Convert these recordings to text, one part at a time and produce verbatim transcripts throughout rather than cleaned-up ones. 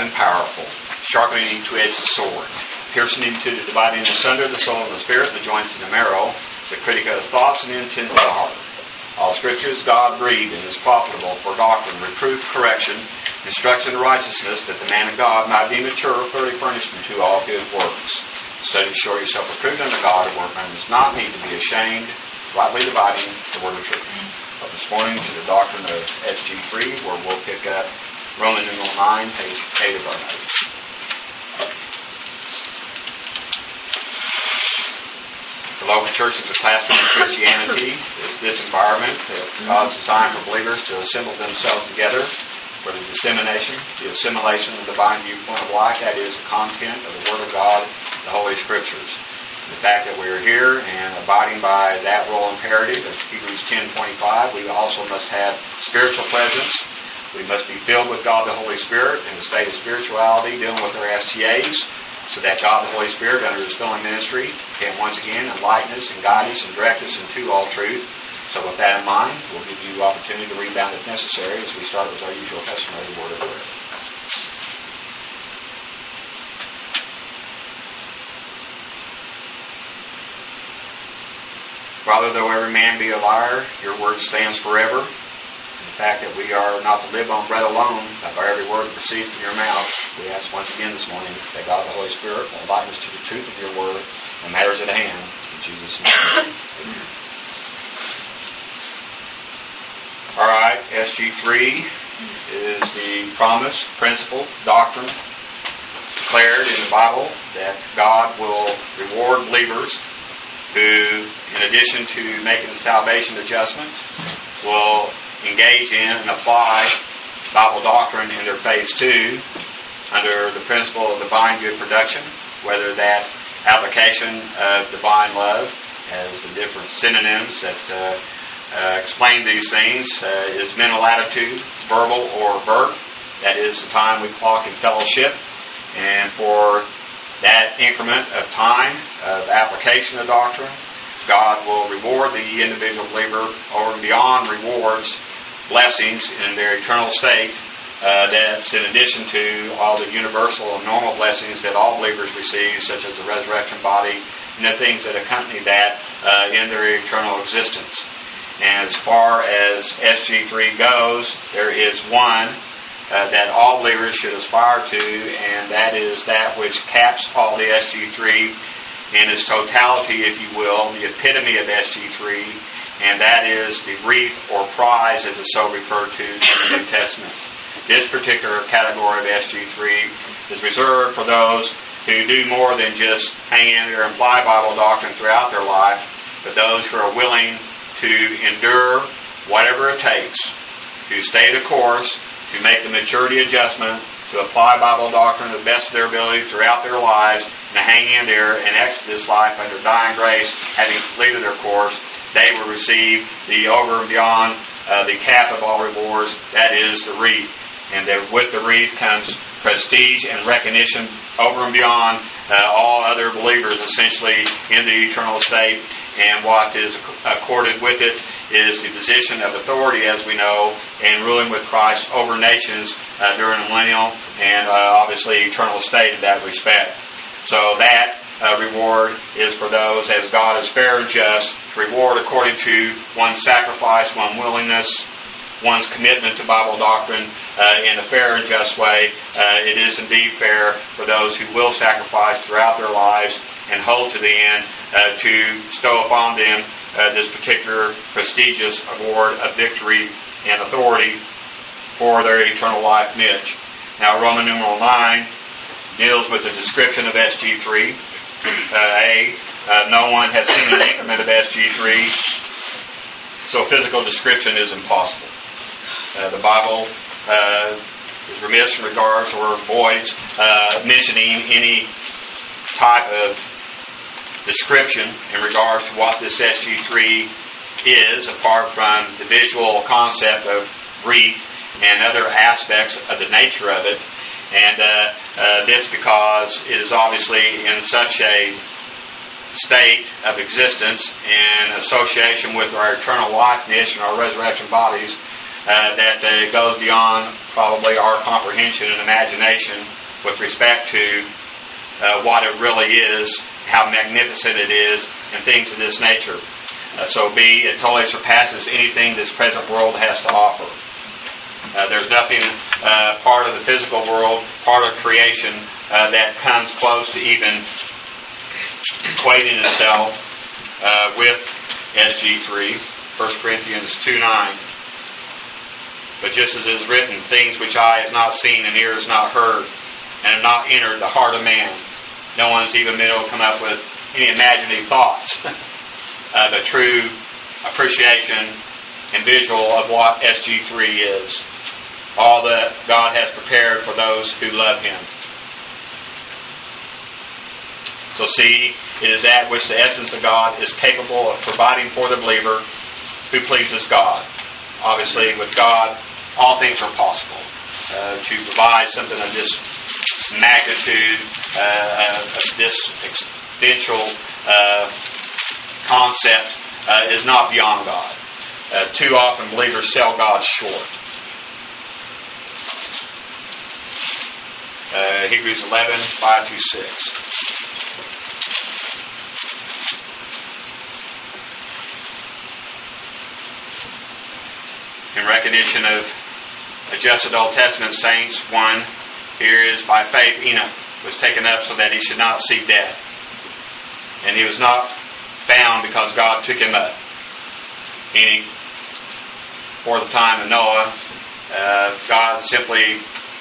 and powerful, sharper than any two-edged sword, piercing into the dividing asunder the soul and the spirit, the joints and the marrow, the critic of the thoughts and the intent of the heart. All Scripture is God-breathed and is profitable for doctrine, reproof, correction, instruction in righteousness, that the man of God might be mature, thoroughly furnished unto all good works. Study to show yourself approved unto God, a workman does not need to be ashamed, rightly dividing the word of truth. But this morning to the doctrine of S G three, where we'll pick up Roman numeral nine, page eight of our notes. The local church is a classroom of Christianity. It's this environment that God's designed for believers to assemble themselves together for the dissemination, the assimilation of the divine viewpoint of life, that is, the content of the Word of God, the Holy Scriptures. The fact that we are here and abiding by that role imperative of Hebrews ten twenty-five, we also must have spiritual presence. We must be filled with God the Holy Spirit in the state of spirituality, dealing with our S T As, so that God the Holy Spirit, under His filling ministry, can once again enlighten us and guide us and direct us into all truth. So with that in mind, we'll give you opportunity to rebound if necessary as we start with our usual testimony word of prayer. Father, though every man be a liar, your word stands forever. The fact that we are not to live on bread alone, but by every word that proceeds from your mouth, we ask once again this morning that God the Holy Spirit will enlighten us to the truth of your word and matters at hand. In Jesus' name. Amen. All right, S G three is the promise, principle, doctrine declared in the Bible that God will reward believers who, in addition to making the salvation adjustment, will engage in and apply Bible doctrine in their phase two under the principle of divine good production, whether that application of divine love as the different synonyms that uh, uh, explain these things uh, is mental attitude, verbal or verb. That is the time we clock in fellowship. And for that increment of time of application of doctrine, God will reward the individual believer over and beyond rewards, blessings in their eternal state. Uh, that's in addition to all the universal and normal blessings that all believers receive, such as the resurrection body and the things that accompany that uh, in their eternal existence. And as far as S G three goes, there is one uh, that all believers should aspire to, and that is that which caps all the S G three in its totality, if you will, the epitome of S G three, and that is the wreath or prize, as it's so referred to in the New Testament. This particular category of S G three is reserved for those who do more than just hang in there and apply Bible doctrine throughout their life, but those who are willing to endure whatever it takes to stay the course, to make the maturity adjustment, to apply Bible doctrine to the best of their ability throughout their lives, and to hang in there and exit this life under dying grace, having completed their course. They will receive the over and beyond uh, the cap of all rewards, that is the wreath. And that with the wreath comes prestige and recognition over and beyond uh, all other believers, essentially in the eternal state. And what is accorded with it is the position of authority, as we know, and ruling with Christ over nations uh, during the millennial and uh, obviously eternal state in that respect. So that uh, reward is for those, as God is fair and just, to reward according to one's sacrifice, one's willingness, one's commitment to Bible doctrine uh, in a fair and just way. Uh, it is indeed fair for those who will sacrifice throughout their lives and hold to the end uh, to bestow upon them uh, this particular prestigious award of victory and authority for their eternal life niche. Now, Roman numeral nine deals with the description of S G three. Uh, A, uh, no one has seen an increment of S G three, so physical description is impossible. Uh, the Bible uh, is remiss in regards or avoids uh, mentioning any type of description in regards to what this S G three is, apart from the visual concept of wreath and other aspects of the nature of it. And uh, uh, this because it is obviously in such a state of existence in association with our eternal life niche and our resurrection bodies uh, that uh, goes beyond probably our comprehension and imagination with respect to uh, what it really is, how magnificent it is, and things of this nature. Uh, so B, it totally surpasses anything this present world has to offer. Uh, there's nothing uh, part of the physical world, part of creation, uh, that comes close to even equating itself uh, with S G three, First Corinthians two nine. But just as it is written, things which eye has not seen and ear has not heard, and have not entered the heart of man, no one's even been able to come up with any imaginative thoughts. uh, the true appreciation and visual of what S G three is. All that God has prepared for those who love Him. So see, it is that which the essence of God is capable of providing for the believer who pleases God. Obviously, with God, all things are possible. Uh, to provide something of this magnitude, uh, of this exponential uh, concept uh, is not beyond God. Uh, too often believers sell God short. Uh, Hebrews eleven, five through six. In recognition of adjusted Old Testament saints, one, here is by faith Enoch was taken up so that he should not see death. And he was not found because God took him up. Meaning, for the time of Noah, uh, God simply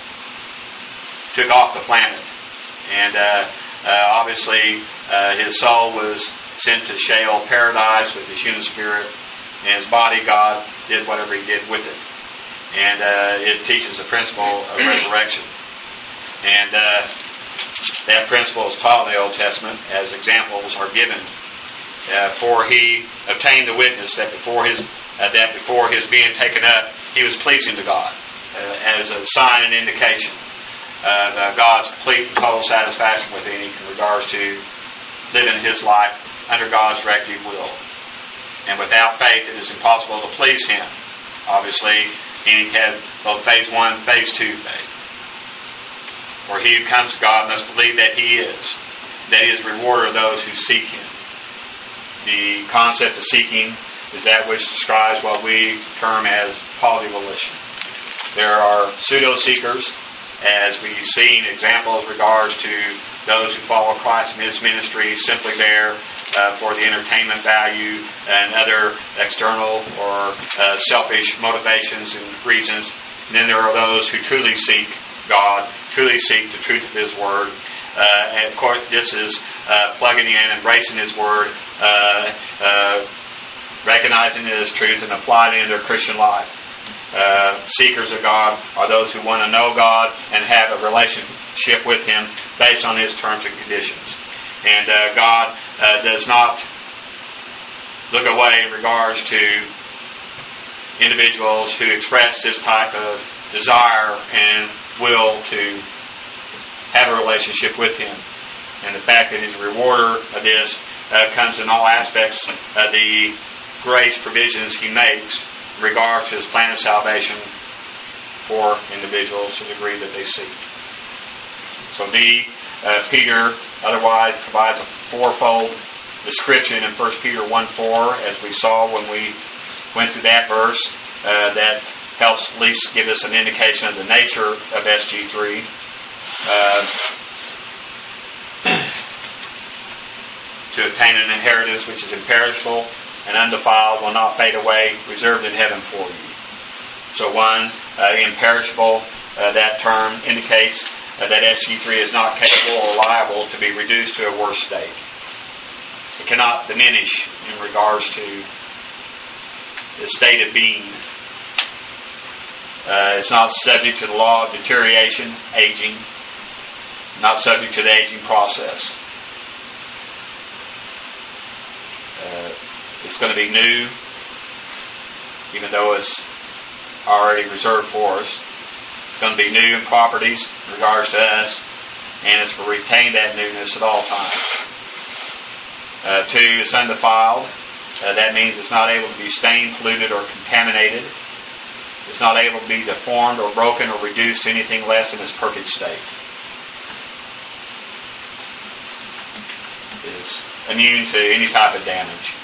took off the planet. And uh, uh, obviously, uh, his soul was sent to Sheol paradise with his human spirit. And his body, God did whatever He did with it. And uh, it teaches the principle of resurrection. And uh, that principle is taught in the Old Testament as examples are given. Uh, for he obtained the witness that before his uh, that before his being taken up, he was pleasing to God, uh, as a sign and indication of uh, God's complete and total satisfaction with Enoch in regards to living his life under God's directive will. And without faith, it is impossible to please Him. Obviously, Enoch had both phase one and phase two faith. For he who comes to God must believe that He is, that He is a rewarder of those who seek Him. The concept of seeking is that which describes what we term as polyvolition. There are pseudo-seekers, as we've seen examples in regards to those who follow Christ in His ministry, simply there uh, for the entertainment value and other external or uh, selfish motivations and reasons. And then there are those who truly seek God, truly seek the truth of His Word. Uh, and of course, this is uh, plugging in, embracing His Word, uh, uh, recognizing it as truth and applying it in their Christian life. Uh, seekers of God are those who want to know God and have a relationship with Him based on His terms and conditions. And uh, God uh, does not look away in regards to individuals who express this type of desire and will to have a relationship with Him. And the fact that He's a rewarder of this uh, comes in all aspects of the grace provisions He makes in regards to His plan of salvation for individuals to the degree that they seek. So D, uh, Peter otherwise provides a fourfold description in First Peter one four, as we saw when we went through that verse. Uh, that helps at least give us an indication of the nature of S G three. Uh, to obtain an inheritance which is imperishable and undefiled, will not fade away, reserved in heaven for you. So one, uh, imperishable, uh, that term indicates uh, that S G three is not capable or liable to be reduced to a worse state. It cannot diminish in regards to the state of being. Uh, it's not subject to the law of deterioration, aging, not subject to the aging process. Uh, it's going to be new, even though it's already reserved for us. It's going to be new in properties in regards to us, and it's going to retain that newness at all times. Uh, two, it's undefiled. Uh, that means it's not able to be stained, polluted, or contaminated. is not able to be deformed or broken or reduced to anything less than its perfect state. It is immune to any type of damage.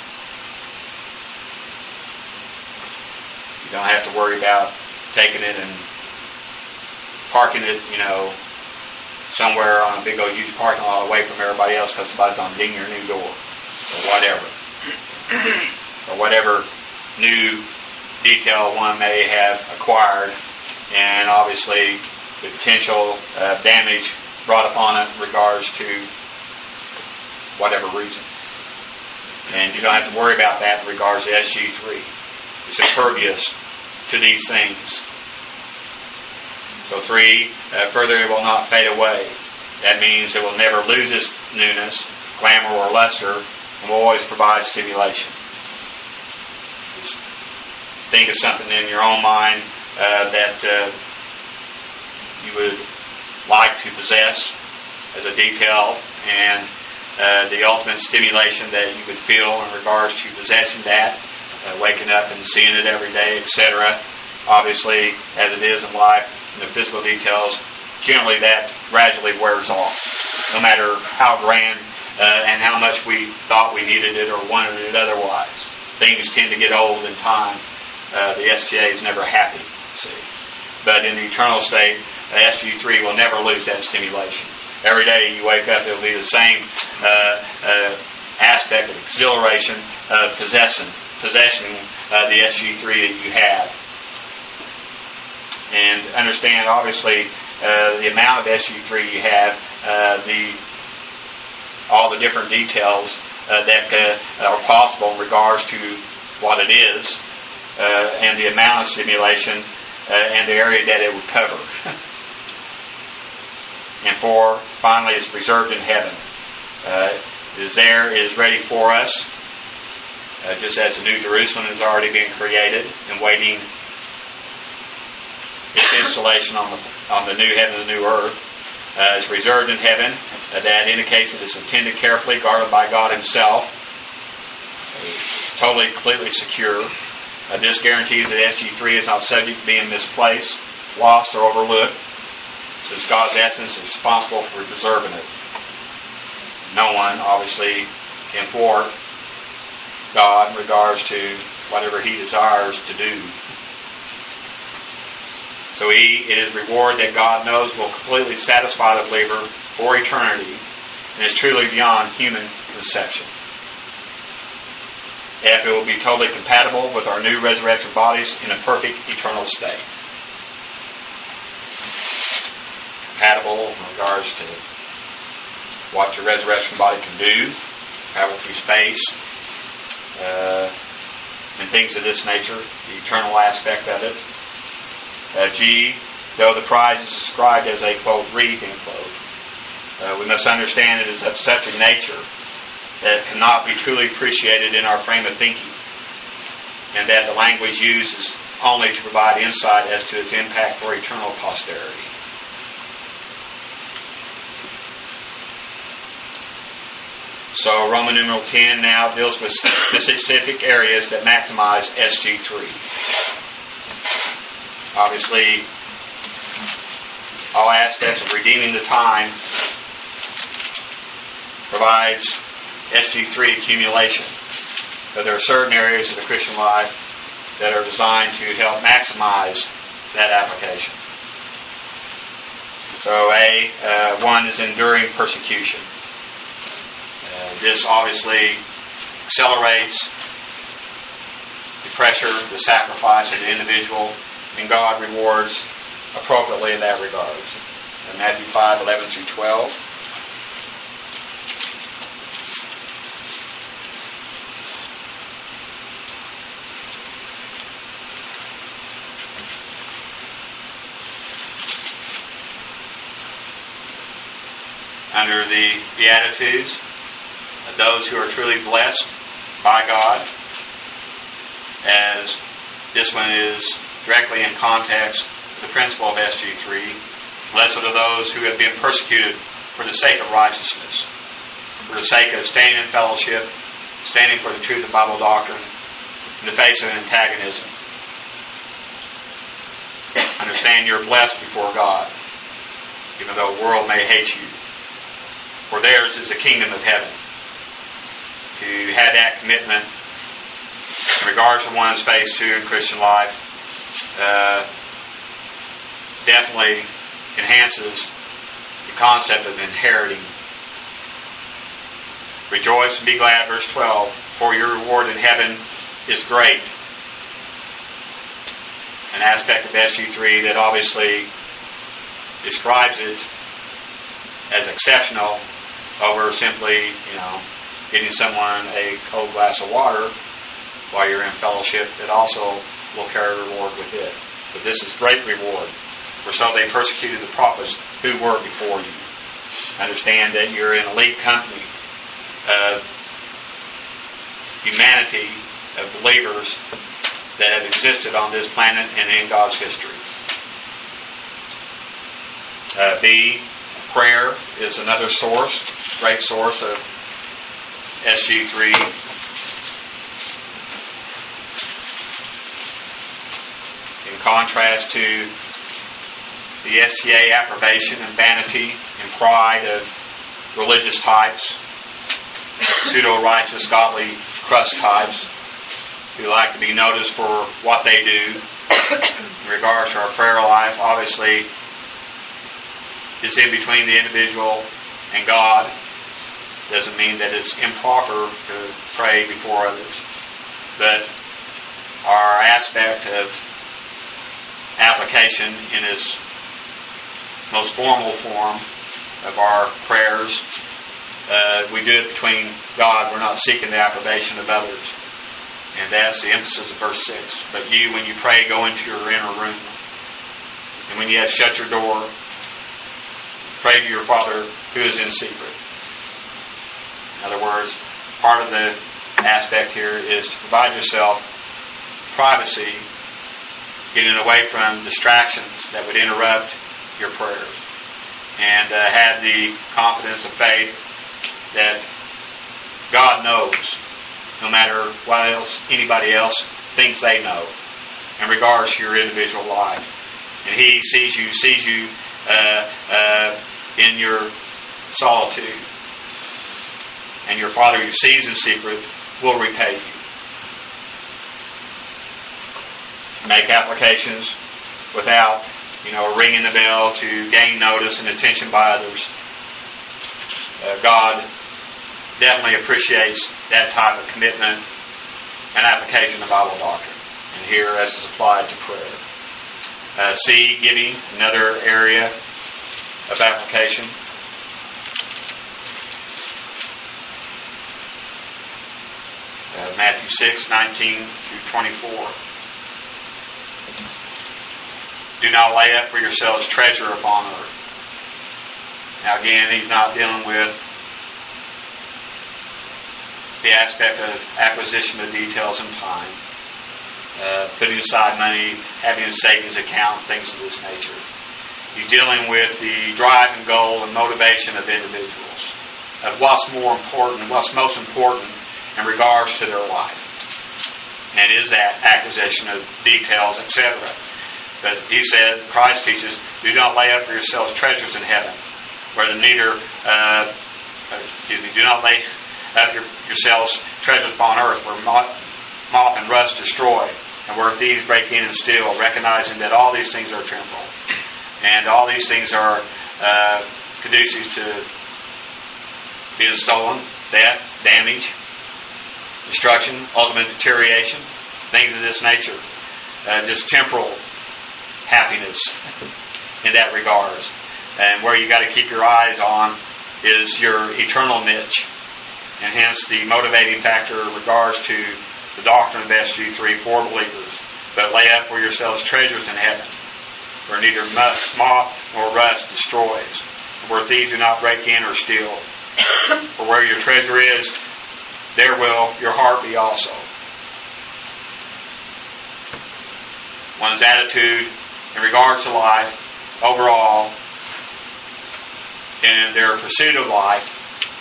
You don't have to worry about taking it and parking it, you know, somewhere on a big old huge parking lot away from everybody else because somebody's going to ding your new door or whatever. Or whatever new detail one may have acquired, and obviously the potential uh, damage brought upon it in regards to whatever reason. And you don't have to worry about that in regards to S G three. It's impervious to these things. So three, uh, further it will not fade away. That means it will never lose its newness, glamour, or luster, and will always provide stimulation. Just think of something in your own mind uh, that uh, you would like to possess as a detail, and uh, the ultimate stimulation that you would feel in regards to possessing that, uh, waking up and seeing it every day, et cetera. Obviously, as it is in life, in the physical details, generally that gradually wears off, no matter how grand uh, and how much we thought we needed it or wanted it otherwise. Things tend to get old in time. Uh, the S T A is never happy, see. But in the eternal state, the S G three will never lose that stimulation. Every day you wake up, it'll be the same uh, uh, aspect of exhilaration of possessing, possessing uh, the S G three that you have. And understand, obviously, uh, the amount of S G three you have, uh, the all the different details uh, that uh, are possible in regards to what it is, uh, and the amount of stimulation uh, and the area that it would cover. And four, finally, it's reserved in heaven. Uh, it is there, it is ready for us, uh, just as the New Jerusalem has already been created and waiting its installation on the on the new heaven and the new earth. Uh, it's reserved in heaven. Uh, that indicates that it's intended carefully, guarded by God Himself. Uh, totally, completely secure. Uh, this guarantees that S G three is not subject to being misplaced, lost, or overlooked, since God's essence is responsible for preserving it. No one, obviously, can thwart God in regards to whatever He desires to do. So he, it is reward that God knows will completely satisfy the believer for eternity and is truly beyond human conception. F, it will be totally compatible with our new resurrection bodies in a perfect eternal state. Compatible in regards to what your resurrection body can do, travel through space, uh, and things of this nature, the eternal aspect of it. Uh, G, though the prize is described as a, quote, wreath, end quote, uh, we must understand it is of such a nature that it cannot be truly appreciated in our frame of thinking, and that the language used is only to provide insight as to its impact for eternal posterity. So Roman numeral ten now deals with specific areas that maximize S G three. Obviously, all aspects of redeeming the time provides S G three accumulation. But there are certain areas of the Christian life that are designed to help maximize that application. So A, uh, one is enduring persecution. Uh, this obviously accelerates the pressure, the sacrifice of the individual, and God rewards appropriately in that regard. In Matthew five, eleven through twelve. Under the Beatitudes, those who are truly blessed by God, as this one is directly in context with the principle of S G three. Blessed are those who have been persecuted for the sake of righteousness, for the sake of staying in fellowship, standing for the truth of Bible doctrine, in the face of an antagonism. Understand you're blessed before God, even though the world may hate you. For theirs is the kingdom of heaven. To have that commitment in regards to one's phase two in Christian life uh, definitely enhances the concept of inheriting. Rejoice and be glad, verse twelve, for your reward in heaven is great. An aspect of S G three that obviously describes it as exceptional over simply, you know, getting someone a cold glass of water while you're in fellowship. It also will carry a reward with it. But this is great reward. For so they persecuted the prophets who were before you. Understand that you're in elite company of humanity, of believers that have existed on this planet and in God's history. Uh, B, prayer is another source, great source of S G three. In contrast to the S T A approbation and vanity and pride of religious types, pseudo-righteous, godly crust types who like to be noticed for what they do. In regards to our prayer life, obviously, is in between the individual and God. Doesn't mean that it's improper to pray before others. But our aspect of application in its most formal form of our prayers, uh, we do it between God. We're not seeking the approbation of others. And that's the emphasis of verse six. But you, when you pray, go into your inner room. And when you have shut your door, pray to your Father who is in secret. In other words, part of the aspect here is to provide yourself privacy, getting away from distractions that would interrupt your prayers. And uh, have the confidence of faith that God knows, no matter what else anybody else thinks they know, in regards to your individual life. And He sees you, sees you uh, uh, in your solitude. And your Father who sees in secret will repay you. Make applications without, you know, ringing the bell to gain notice and attention by others. Uh, God definitely appreciates that type of commitment and application of Bible doctrine. And here, as is applied to prayer. Uh, C, giving, another area of application. Uh, Matthew six, nineteen through twenty-four. Do not lay up for yourselves treasure upon earth. Now again, he's not dealing with the aspect of acquisition of details and time, uh, putting aside money, having a savings account, things of this nature. He's dealing with the drive and goal and motivation of individuals, of what's more important, what's most important in regards to their life. And is that acquisition of details, et cetera. But he says, Christ teaches, do not lay up for yourselves treasures in heaven, where the neither, uh, excuse me, do not lay up your, yourselves treasures upon earth, where moth, moth and rust destroy, and where thieves break in and steal, recognizing that all these things are temporal, and all these things are uh, conducive to being stolen, theft, damage, destruction, ultimate deterioration, things of this nature. Uh, just temporal happiness in that regards. And where you got to keep your eyes on is your eternal niche. And hence the motivating factor in regards to the doctrine of S G three for believers. But lay up for yourselves treasures in heaven, where neither moth nor rust destroys, where thieves do not break in or steal. For where your treasure is, there will your heart be also. One's attitude in regards to life overall and their pursuit of life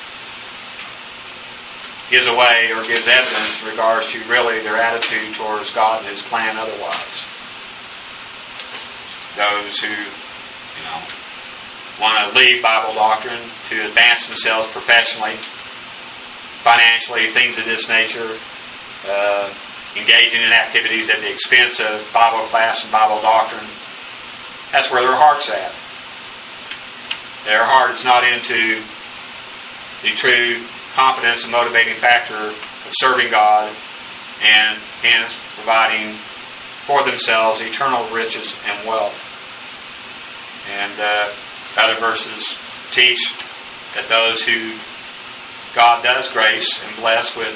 gives away or gives evidence in regards to really their attitude towards God and His plan otherwise. those who, you know, want to leave Bible doctrine to advance themselves professionally, financially, things of this nature, uh, engaging in activities at the expense of Bible class and Bible doctrine. That's where their heart's at. Their heart is not into the true confidence and motivating factor of serving God and hence providing for themselves eternal riches and wealth. And uh, other verses teach that those who God does grace and bless with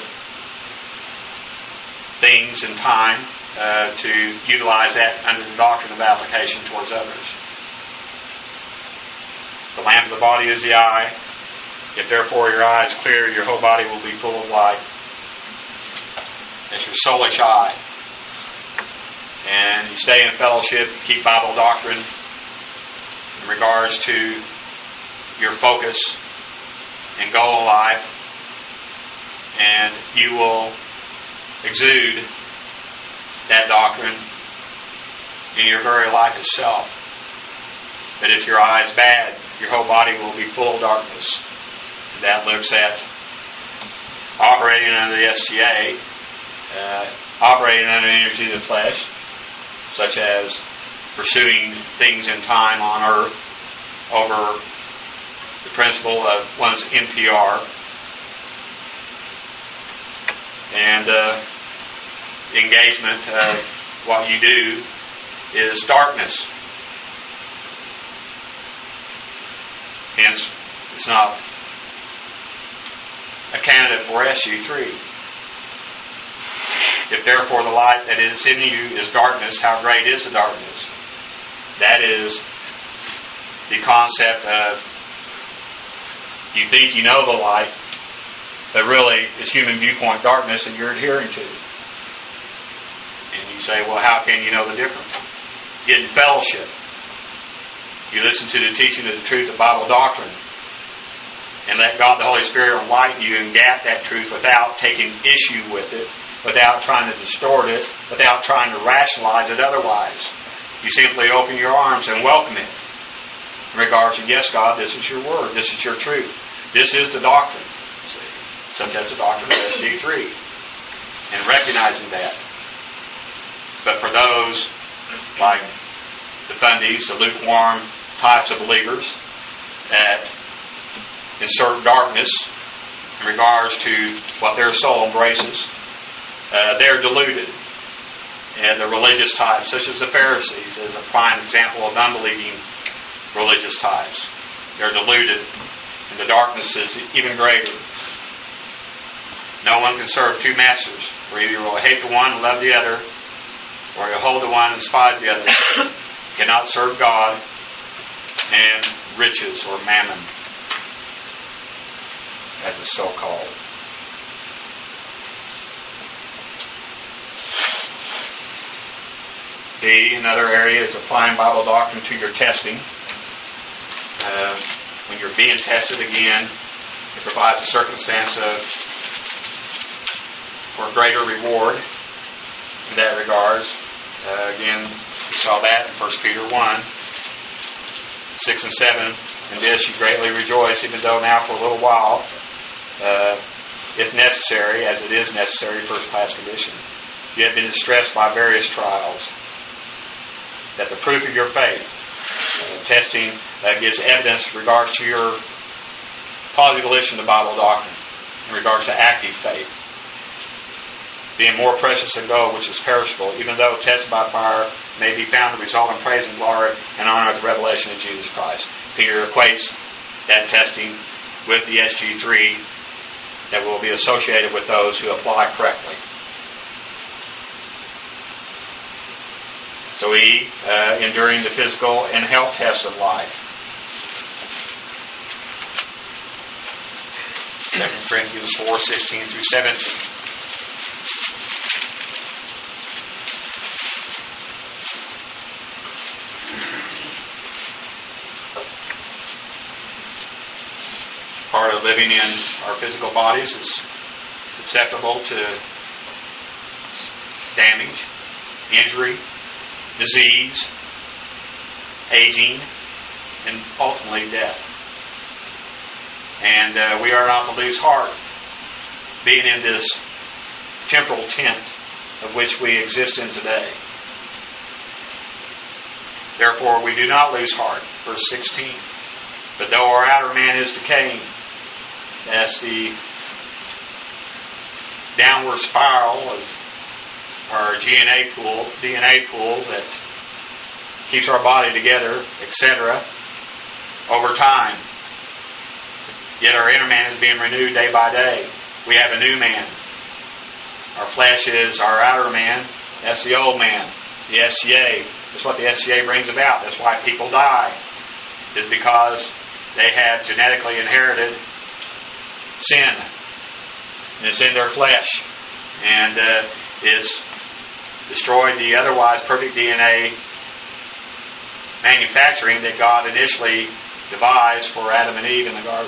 things and time uh, to utilize that under the doctrine of application towards others. The lamp of the body is the eye. If therefore your eye is clear, your whole body will be full of light. That's your soulish eye. And you stay in fellowship, keep Bible doctrine in regards to your focus and goal in life, and you will exude that doctrine in your very life itself. But if your eye is bad, your whole body will be full of darkness. That looks at operating under the S G A, uh, operating under the energy of the flesh, such as pursuing things in time on earth over the principle of one's N P R, and uh, the engagement of what you do is darkness. Hence, it's not a candidate for S U three. If therefore the light that is in you is darkness, how great is the darkness? That is the concept of you think you know the light, but really it's human viewpoint darkness and you're adhering to it. And you say, well, how can you know the difference? Get in fellowship. You listen to the teaching of the truth of Bible doctrine and let God the Holy Spirit enlighten you and gap that truth without taking issue with it, without trying to distort it, without trying to rationalize it otherwise. You simply open your arms and welcome it in regards to, yes, God, this is your word, this is your truth, this is the doctrine. See, such as the doctrine of S G three, and recognizing that. But for those like the fundies, the lukewarm types of believers that insert darkness in regards to what their soul embraces, uh, they're deluded. And the religious types, such as the Pharisees, is a prime example of unbelieving religious types. They're deluded, and the darkness is even greater. No one can serve two masters, for either you will hate the one and love the other, or you'll hold the one and despise the other. You cannot serve God and riches or mammon, as it's so called. B, another area is applying Bible doctrine to your testing. Uh, when you're being tested again, it provides a circumstance of for greater reward in that regards. Uh, again, we saw that in First Peter one, six and seven. In this you greatly rejoice, even though now for a little while, uh, if necessary, as it is necessary, first class condition, you have been distressed by various trials, that the proof of your faith, uh, testing that gives evidence in regards to your positive relation to Bible doctrine, in regards to active faith, being more precious than gold, which is perishable, even though tested by fire, may be found to result in praise and glory and honor of the revelation of Jesus Christ. Peter equates that testing with the S G three that will be associated with those who apply correctly. So E, uh, enduring the physical and health tests of life. Second Corinthians four, sixteen through seventeen. Part of living in our physical bodies is susceptible to damage, injury, disease, aging, and ultimately death. And uh, we are not to lose heart, being in this temporal tent of which we exist in today. Therefore, we do not lose heart. Verse sixteen. But though our outer man is decaying, that's the downward spiral of our D N A pool, D N A pool that keeps our body together, et cetera, over time. Yet our inner man is being renewed day by day. We have a new man. Our flesh is our outer man. That's the old man, the S C A. That's what the S C A brings about. That's why people die. Is because they have genetically inherited sin. And it's in their flesh. And uh, it's destroyed the otherwise perfect D N A manufacturing that God initially devised for Adam and Eve in the garden.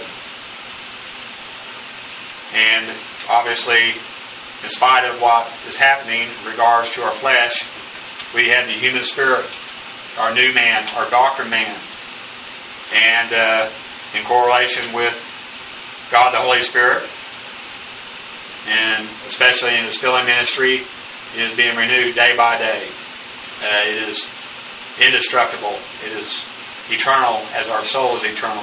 And obviously, in spite of what is happening in regards to our flesh, we have the human spirit, our new man, our doctrine man. And uh, in correlation with God the Holy Spirit, and especially in His filling ministry, it is being renewed day by day. Uh, it is indestructible. It is eternal as our soul is eternal.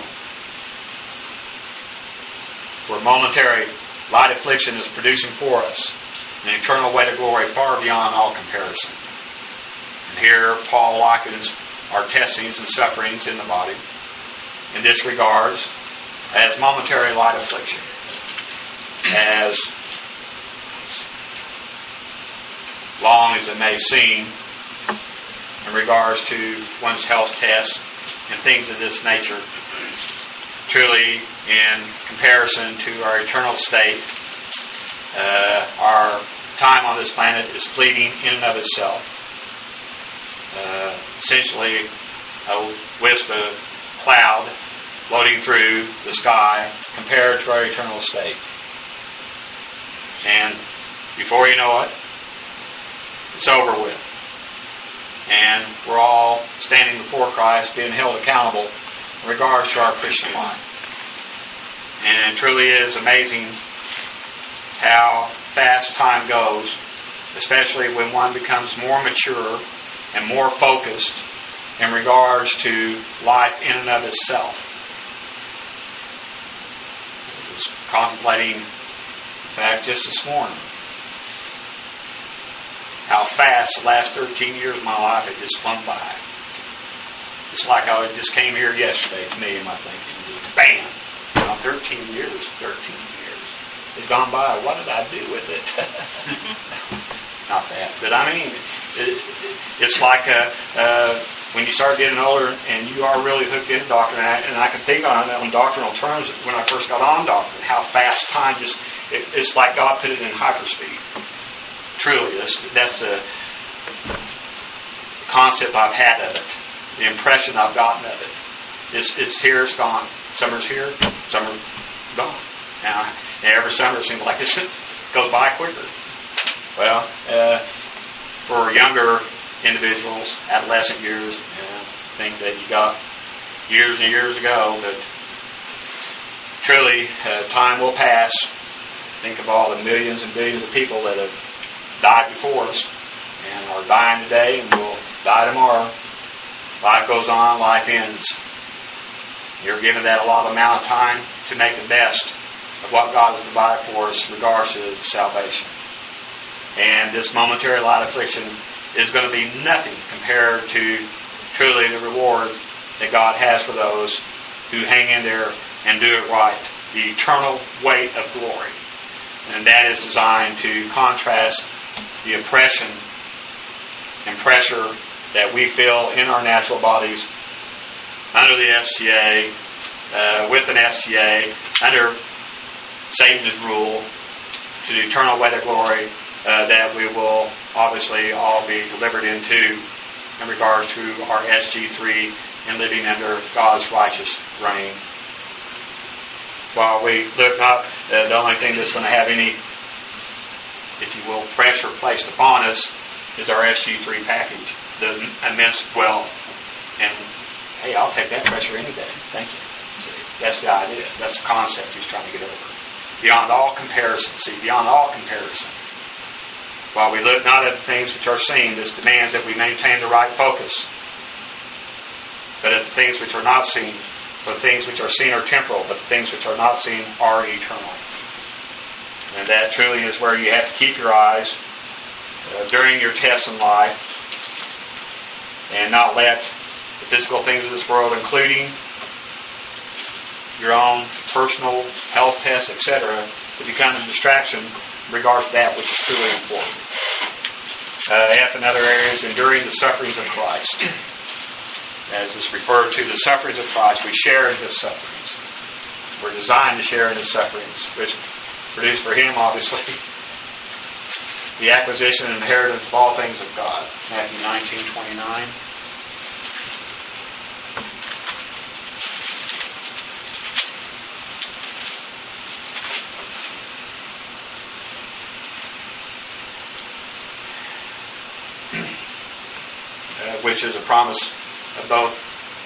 For momentary light affliction is producing for us an eternal weight of glory far beyond all comparison. And here Paul likens our testings and sufferings in the body in this regards as momentary light affliction, as long as it may seem in regards to one's health tests and things of this nature. Truly, in comparison to our eternal state, uh, our time on this planet is fleeting in and of itself. Uh, essentially, a wisp of cloud floating through the sky compared to our eternal state. And before you know it, it's over with. And we're all standing before Christ, being held accountable in regards to our Christian life. And it truly is amazing how fast time goes, especially when one becomes more mature and more focused in regards to life in and of itself. I was contemplating, in fact, just this morning, how fast the last thirteen years of my life had just flown by. It's like I just came here yesterday to me, and my thinking, just bam! Now, thirteen years, thirteen years. It's gone by. What did I do with it? Not that. But I mean, it, it's like uh, uh, when you start getting older and you are really hooked into doctrine, and I, and I can think on it on doctrinal terms when I first got on doctrine, how fast time just, it, it's like God put it in hyperspeed. Truly, that's, that's the concept I've had of it, the impression I've gotten of it. It's, it's here, it's gone. Summer's here, summer's gone. Now, every summer it seems like it goes by quicker. Well, uh, for younger individuals, adolescent years, you know, think that you got years and years ago, but truly, uh, time will pass. Think of all the millions and billions of people that have died before us and are dying today and will die tomorrow. Life goes on, life ends. You're given that a lot of amount of time to make the best of what God has provided for us in regards to salvation. And this momentary light affliction is going to be nothing compared to truly the reward that God has for those who hang in there and do it right. The eternal weight of glory. And that is designed to contrast the oppression and pressure that we feel in our natural bodies under the S C A, uh, with an S C A, under Satan's rule, to the eternal weight of glory uh, that we will obviously all be delivered into in regards to our S G three and living under God's righteous reign. While we look not, uh, the only thing that's going to have any, if you will, pressure placed upon us is our S G three package, the immense wealth and hey, I'll take that pressure any day. Thank you. See, that's the idea. That's the concept he's trying to get over. Beyond all comparison. See, beyond all comparison. While we look not at the things which are seen, this demands that we maintain the right focus. But at the things which are not seen, for the things which are seen are temporal, but the things which are not seen are eternal. And that truly is where you have to keep your eyes uh, during your tests in life, and not let the physical things of this world, including your own personal health tests, et cetera, to become a distraction in regards to that which is truly important. Uh, F in other areas, enduring the sufferings of Christ. As is referred to, the sufferings of Christ, we share in His sufferings. We're designed to share in His sufferings, which produced for Him, obviously, the acquisition and inheritance of all things of God. Matthew nineteen twenty-nine. Uh, which is a promise of both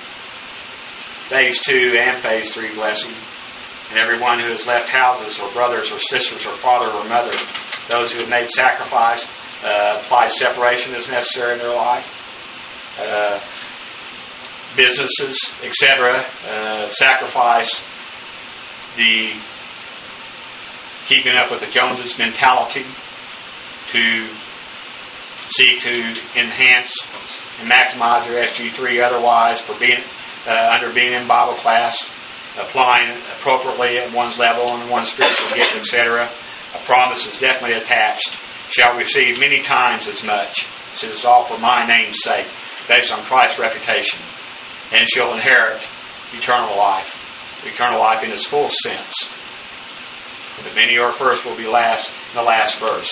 phase two and phase three blessing. And everyone who has left houses or brothers or sisters or father or mother, those who have made sacrifice, uh, apply separation as necessary in their life. Uh, businesses, et cetera, uh, sacrifice the keeping up with the Joneses mentality to seek to enhance and maximize their S G three otherwise for being uh, under being in Bible class, applying appropriately at one's level and one's spiritual gift, et cetera. A promise is definitely attached. Shall receive many times as much. So it's all for my name's sake, based on Christ's reputation. And shall inherit eternal life. Eternal life in its full sense. But many are first will be last in the last verse.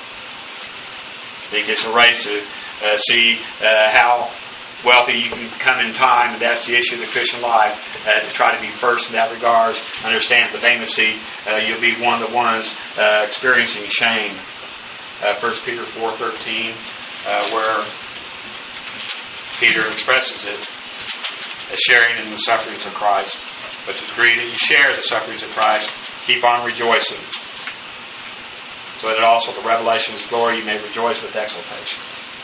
I think it's a race to uh, see uh, how wealthy you can become in time, and that's the issue of the Christian life, uh, to try to be first in that regard. Understand the vacancy, uh, you'll be one of the ones uh, experiencing shame. Uh, First Peter four thirteen, uh, where Peter expresses it as sharing in the sufferings of Christ. But to the degree that you share the sufferings of Christ, keep on rejoicing, so that also the revelation of His glory you may rejoice with exultation.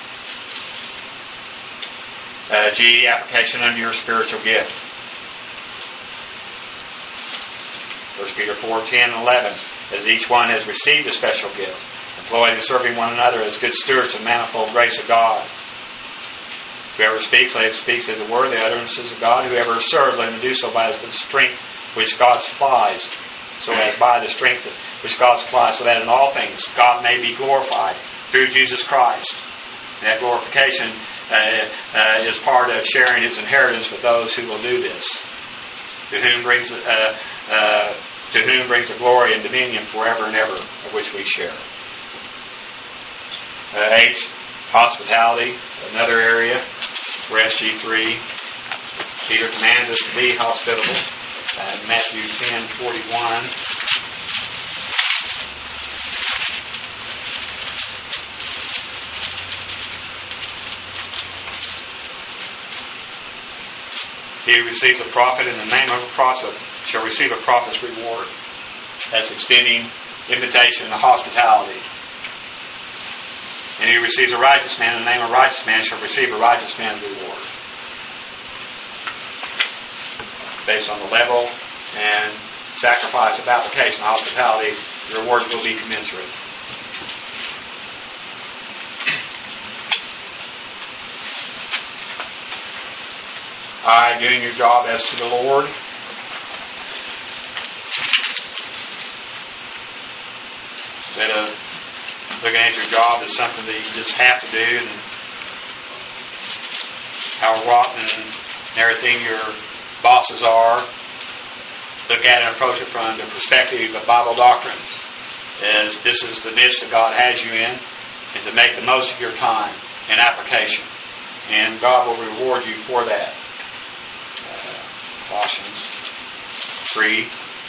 Uh, G, application under your spiritual gift. First Peter four ten and eleven. As each one has received a special gift, employed in serving one another as good stewards of the manifold grace of God. Whoever speaks, let him speak as it were the utterances of God. Whoever serves, let him do so by the strength which God supplies. So as by the strength which God supplies, so that in all things God may be glorified through Jesus Christ. And that glorification uh, uh, is part of sharing His inheritance with those who will do this. To whom brings uh, uh, to whom brings the glory and dominion forever and ever, of which we share. Uh, H, hospitality, another area for S G three. Peter commands us to be hospitable. Uh, Matthew ten forty-one. He who receives a prophet in the name of a prophet shall receive a prophet's reward. That's extending invitation and hospitality. And he who receives a righteous man in the name of a righteous man shall receive a righteous man's reward. Based on the level and sacrifice of application, hospitality, the rewards will be commensurate. I, doing your job as to the Lord. Instead of looking at your job as something that you just have to do, and how rotten and everything your bosses are, look at it and approach it from the perspective of Bible doctrine. As this is the niche that God has you in, and to make the most of your time and application. And God will reward you for that. Colossians three,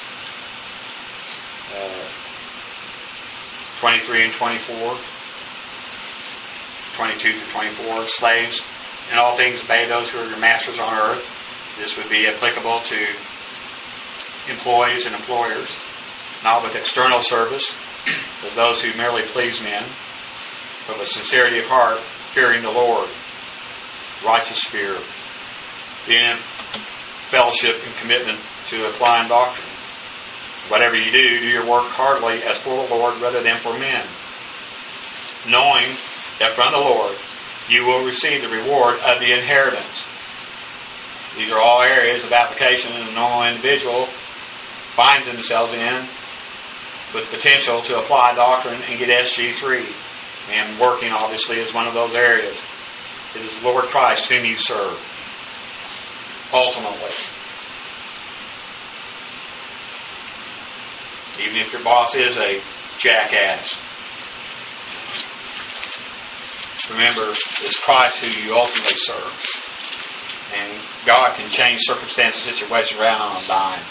uh, twenty-three and twenty-four, twenty-two through twenty-four. Slaves, in all things obey those who are your masters on earth, This would be applicable to employees and employers, not with external service, as those who merely please men, but with sincerity of heart, fearing the Lord, righteous fear, being in fellowship and commitment to applying doctrine. Whatever you do, do your work heartily as for the Lord rather than for men, knowing that from the Lord you will receive the reward of the inheritance. These are all areas of application that a normal individual finds themselves in, with potential to apply doctrine and get S G three. And working, obviously, is one of those areas. It is the Lord Christ whom you serve, ultimately. Even if your boss is a jackass, remember, it's Christ who you ultimately serve. And God can change circumstances, situations around on a dime.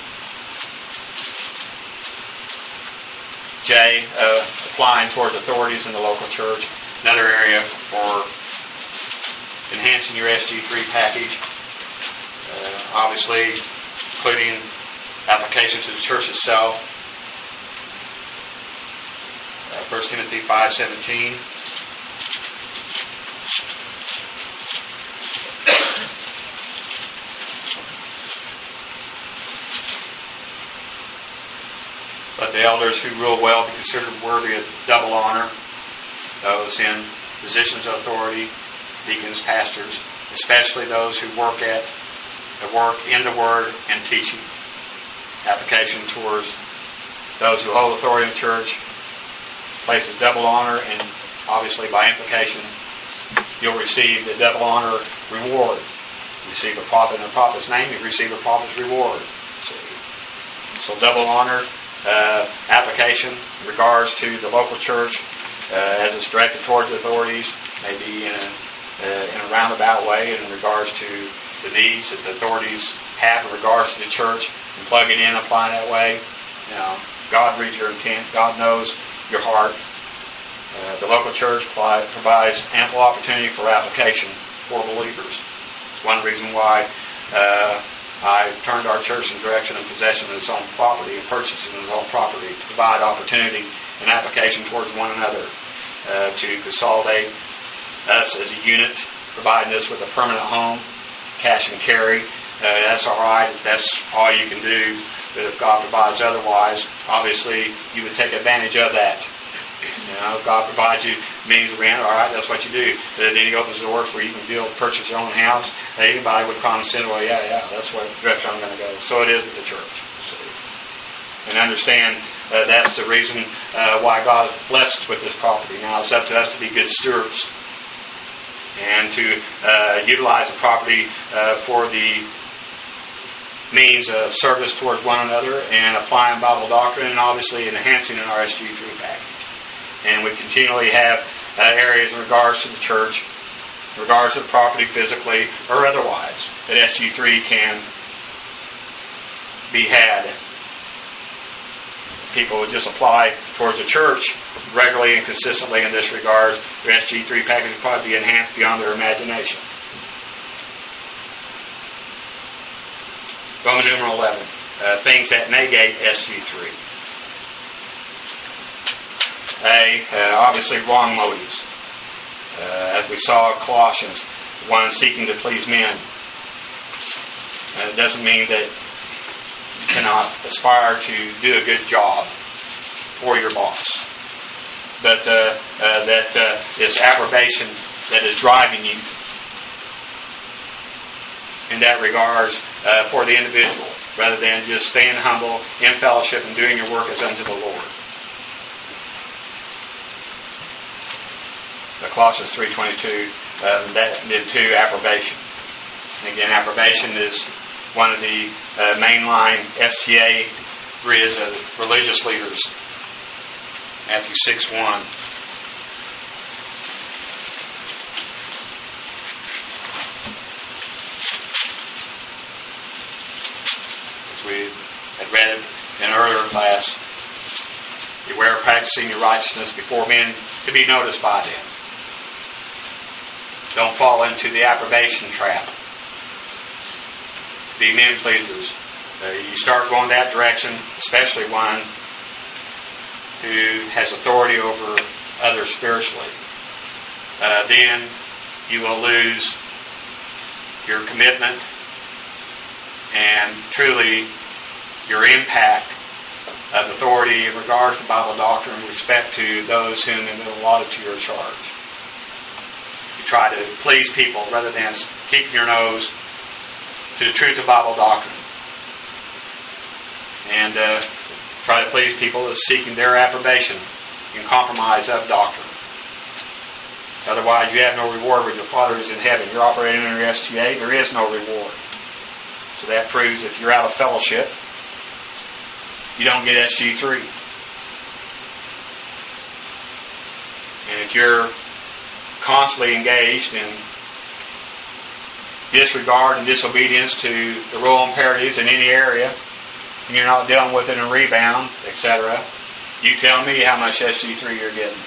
J, uh, applying towards authorities in the local church. Another area for enhancing your S G three package. Uh, obviously, including application to the church itself. Uh, First Timothy five seventeen. Let the elders who rule well be considered worthy of double honor, those in positions of authority, deacons, pastors, especially those who work at the work in the Word and teaching. Application towards those who hold authority in the church places double honor, and obviously by implication you'll receive the double honor reward. You receive a prophet in a prophet's name, you receive a prophet's reward. See? So double honor. Uh, application in regards to the local church uh, as it's directed towards authorities, maybe in a, uh, in a roundabout way in regards to the needs that the authorities have in regards to the church, and plugging in, applying that way. You know, God reads your intent. God knows your heart. Uh, the local church provide, provides ample opportunity for application for believers. It's one reason why uh, I turned our church in direction of possession of its own property and purchasing its own property to provide opportunity and application towards one another, uh, to consolidate us as a unit, providing us with a permanent home, cash and carry. Uh, that's all right if that's all you can do, but if God provides otherwise, obviously you would take advantage of that. You know, if God provides you means of rent, all right, that's what you do. But then He opens the doors where you can build, purchase your own house. And anybody would condescend, well, yeah, yeah, that's what direction I'm going to go. So it is with the church. So, and understand uh, that's the reason uh, why God has blessed us with this property. Now it's up to us to be good stewards and to uh, utilize the property uh, for the means of service towards one another and applying Bible doctrine, and obviously enhancing in our S G three package. And we continually have uh, areas in regards to the church, in regards to the property physically or otherwise, that S G three can be had. People would just apply towards the church regularly and consistently in this regard. Their S G three package would probably be enhanced beyond their imagination. Roman numeral eleven. Uh, things that negate S G three. A, uh, obviously wrong motives. Uh, as we saw in Colossians, one seeking to please men. And it doesn't mean that you cannot aspire to do a good job for your boss. But uh, uh, that uh, it's approbation that is driving you in that regards uh, for the individual, rather than just staying humble in fellowship and doing your work as unto the Lord. Colossians three twenty-two, uh, that did too, approbation. And again, approbation is one of the uh, mainline S T A grids of religious leaders. Matthew six one. As we had read it in an earlier class, beware of practicing your righteousness before men to be noticed by them. Don't fall into the approbation trap. be men pleasers. Uh, you start going that direction, especially one who has authority over others spiritually. Uh, then you will lose your commitment and truly your impact of authority in regards to Bible doctrine with respect to those whom have been allotted to your charge. You try to please people rather than keeping your nose to the truth of Bible doctrine. And uh, try to please people as seeking their approbation and compromise of doctrine. Otherwise, you have no reward with your Father who is in heaven. You're operating under S T A. There is no reward. So that proves if you're out of fellowship, you don't get S G three. And if you're constantly engaged in disregard and disobedience to the rule imperatives in any area, and you're not dealing with it in rebound, et cetera, you tell me how much S G three you're getting.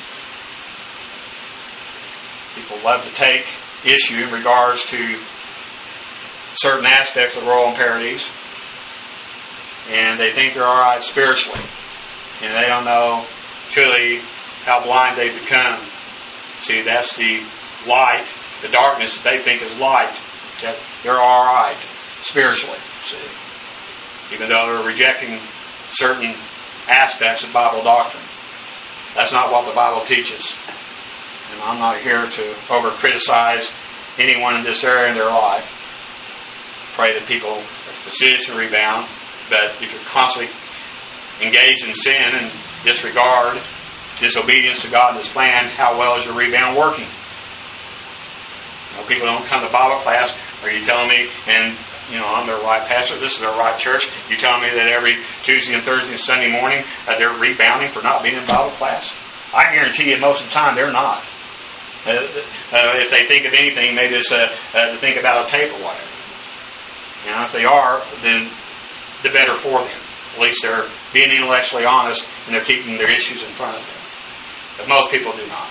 People love to take issue in regards to certain aspects of the royal imperatives, and they think they're all right spiritually, and they don't know truly how blind they've become. See, that's the light, the darkness that they think is light, that they're all right spiritually. See, even though they're rejecting certain aspects of Bible doctrine, that's not what the Bible teaches. And I'm not here to over criticize anyone in this area in their life. Pray that people seriously rebound. But if you're constantly engaged in sin and disregard, disobedience to God and His plan, how well is your rebound working? You know, people don't come to Bible class. Are you telling me, and you know, I'm their right pastor, this is their right church, you telling me that every Tuesday and Thursday and Sunday morning uh, they're rebounding for not being in Bible class? I guarantee you most of the time they're not. Uh, uh, if they think of anything, maybe it's uh, uh, to think about a tape or whatever. You know, if they are, then the better for them. At least they're being intellectually honest and they're keeping their issues in front of them. But most people do not.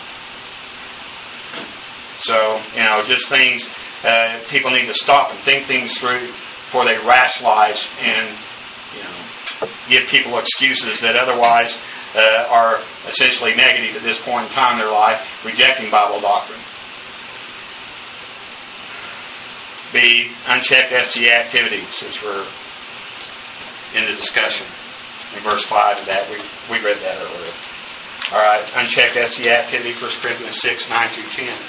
So, you know, just things, uh, people need to stop and think things through before they rationalize and, you know, give people excuses that otherwise uh, are essentially negative at this point in time in their life, rejecting Bible doctrine. B, unchecked S T A activities, since we're in the discussion. In verse five of that, we, we read that earlier. Alright, unchecked S T A activity, First Corinthians six, nine through ten.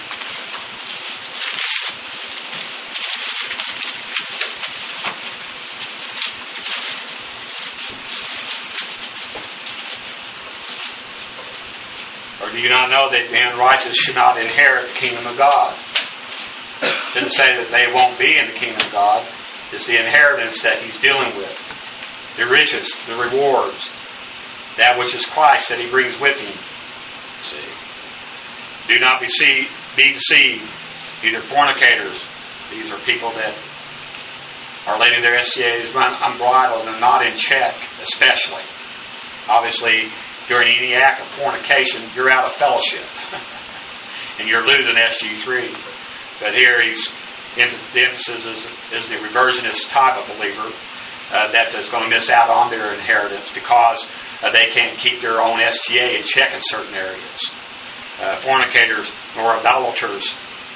Or do you not know that the unrighteous should not inherit the kingdom of God? It didn't say that they won't be in the kingdom of God. It's the inheritance that he's dealing with. The riches, the rewards, that which is Christ that he brings with him. See, do not be, see, be deceived. Either fornicators, these are people that are letting their S T As run unbridled and not in check, especially. Obviously, during any act of fornication, you're out of fellowship. And you're losing S G three. But here he's, the emphasis is, is the reversionist type of believer uh, that is going to miss out on their inheritance because uh, they can't keep their own S T A in check in certain areas. Uh, fornicators nor idolaters.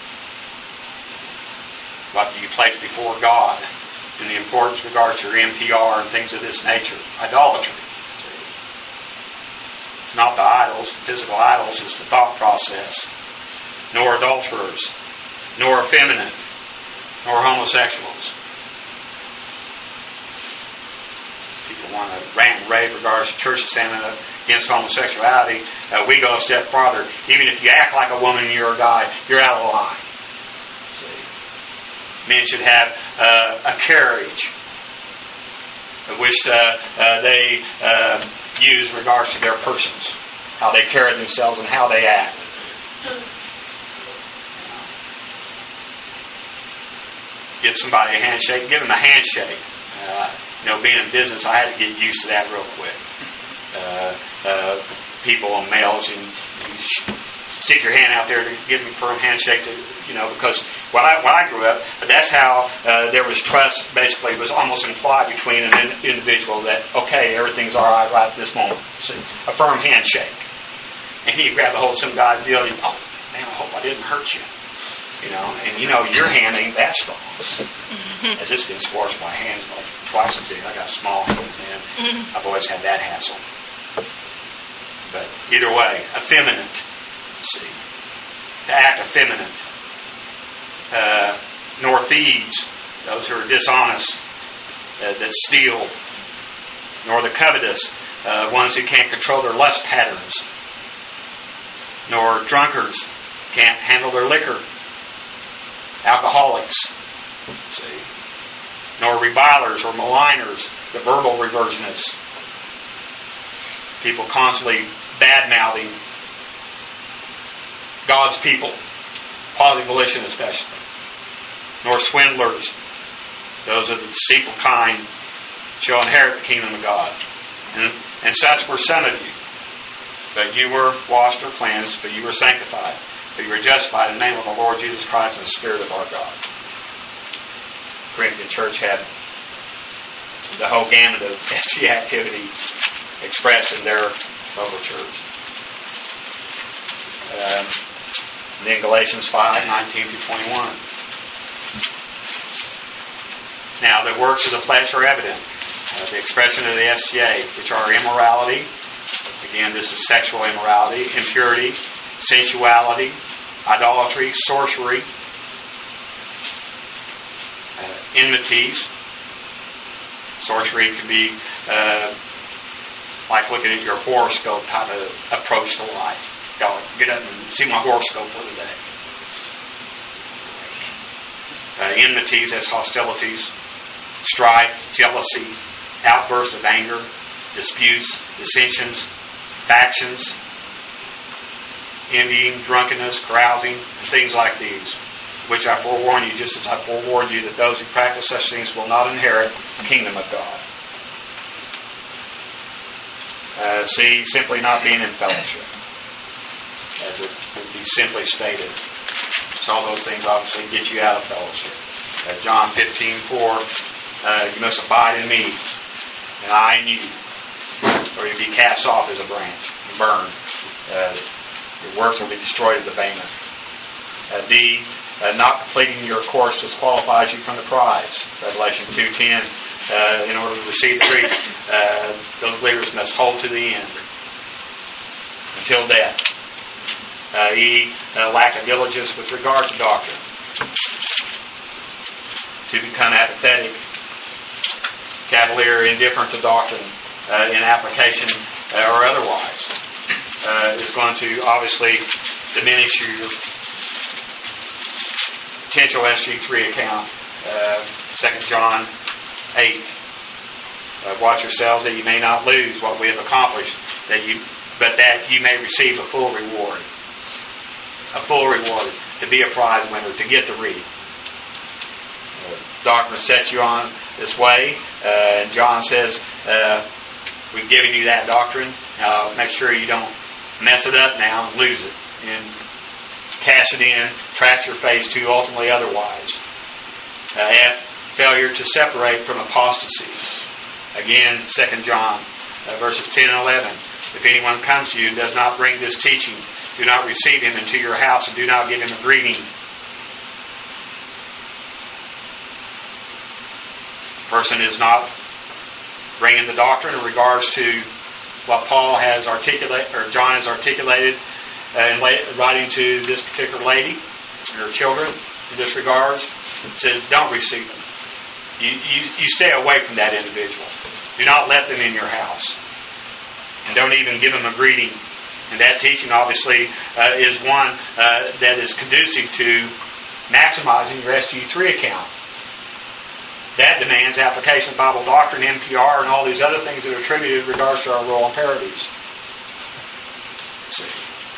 What do you place before God in the importance regards to your M P R and things of this nature? Idolatry. It's not the idols, the physical idols, it's the thought process. Nor adulterers, nor effeminate, nor homosexuals. People want to rant and rave regards to church standing up against homosexuality. Uh, we go a step farther. Even if you act like a woman and you're a guy, you're out of line. See? Men should have uh, a carriage of which uh, uh, they uh, use in regards to their persons, how they carry themselves and how they act. Give somebody a handshake, give them a handshake. Uh, you know, being in business, I had to get used to that real quick. Uh, uh, people, males, and stick your hand out there to give them a firm handshake, to, you know, because when I, when I grew up, that's how uh, there was trust, basically, was almost implied between an in, individual that, okay, everything's all right right at this moment. So, a firm handshake. And you grab a hold of some guy's deal, and you, oh, man, I hope I didn't hurt you. You know, and you know your hand ain't that strong. As it's been squashed by hands like twice as big. I got small hands, man. I've always had that hassle. But either way, effeminate. See, to act effeminate. Uh, nor thieves, those who are dishonest, uh, that steal. Nor the covetous, uh, ones who can't control their lust patterns. Nor drunkards, can't handle their liquor. Alcoholics, see, nor revilers or maligners, the verbal reversionists, people constantly bad-mouthing God's people, positive volition especially, nor swindlers, those of the deceitful kind, shall inherit the kingdom of God. And, and such were some of you, but you were washed or cleansed, but you were sanctified. But you were justified in the name of the Lord Jesus Christ and the Spirit of our God. The Corinthian church had the whole gamut of S G activity expressed in their local church. Um, then Galatians five, nineteen through twenty-one. Now, the works of the flesh are evident. Uh, the expression of the S G A, which are immorality. Again, this is sexual immorality, impurity, sensuality, idolatry, sorcery, uh, enmities. Sorcery can be uh, like looking at your horoscope type of approach to life. Go get up and see my horoscope for the day. Uh, enmities, that's hostilities, strife, jealousy, outbursts of anger, disputes, dissensions, factions, envying, drunkenness, carousing, and things like these, which I forewarn you, just as I forewarned you, that those who practice such things will not inherit the kingdom of God. Uh, see, simply not being in fellowship, as it would be simply stated. So all those things obviously get you out of fellowship. Uh, John fifteen four, uh, you must abide in me, and I in you, or you'll be cast off as a branch and burned. Uh, your works will be destroyed at the Bema. Uh, D, uh, not completing your course disqualifies you from the prize. Revelation two ten. Uh, in order to receive the creed, uh, those believers must hold to the end until death. Uh, e, uh, lack of diligence with regard to doctrine. To become apathetic, cavalier, indifferent to doctrine uh, in application uh, or otherwise uh, is going to obviously diminish your potential S G three account. Uh, Second John eight. Uh, watch yourselves that you may not lose what we have accomplished, that you, but that you may receive a full reward. A full reward, to be a prize winner, to get the wreath. Uh, doctrine sets you on this way, uh, and John says, uh, we've given you that doctrine. Now make sure you don't mess it up now and lose it, and cash it in, trash your face to ultimately otherwise. Uh, F, failure to separate from apostasy. Again, Second John, uh, verses ten and eleven. If anyone comes to you and does not bring this teaching, do not receive him into your house and do not give him a greeting. The person is not bringing the doctrine in regards to what Paul has articulated, or John has articulated uh, in writing to this particular lady and her children in this regards. It says, don't receive them. You, you, you stay away from that individual. Do not let them in your house. And don't even give them a greeting. And that teaching, obviously, uh, is one uh, that is conducive to maximizing your S G three account. That demands application of Bible doctrine, N P R, and all these other things that are attributed in regards to our royal imperatives. Let's see.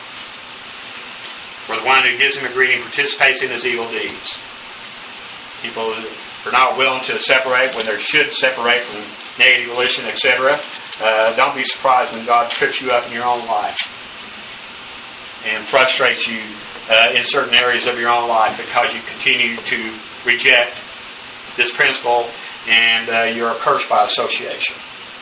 For the one who gives him a greeting participates in his evil deeds. People who are not willing to separate when they should separate from negative volition, et cetera. Uh, don't be surprised when God trips you up in your own life. and frustrates you uh, in certain areas of your own life because you continue to reject this principle, and uh, you're cursed by association.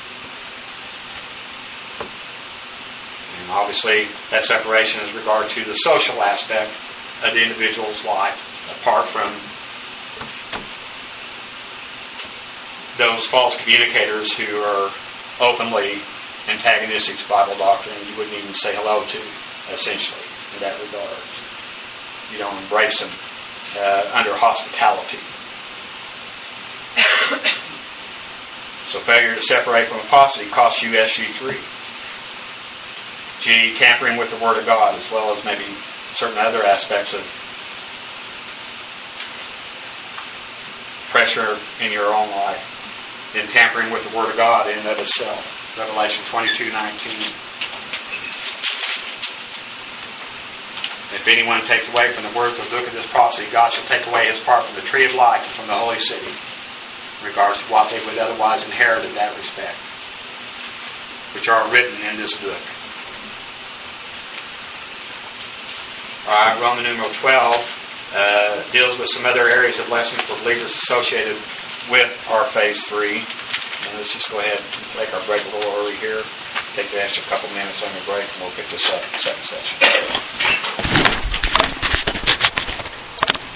And obviously, that separation is regard to the social aspect of the individual's life, apart from those false communicators who are openly antagonistic to Bible doctrine. You wouldn't even say hello to, essentially, in that regard. You don't embrace them uh, under hospitality. So failure to separate from apostasy costs you S G three. G, tampering with the Word of God, as well as maybe certain other aspects of pressure in your own life. In tampering with the Word of God in and of itself. Revelation twenty-two nineteen. If anyone takes away from the words of the book of this prophecy, God shall take away his part from the tree of life and from the holy city, in regards to what they would otherwise inherit in that respect, which are written in this book. Alright, Roman numeral twelve uh, deals with some other areas of lessons for believers associated with our phase three. And let's just go ahead and take our break a little early here. Take the extra couple minutes on the break, and we'll pick this up in the second session.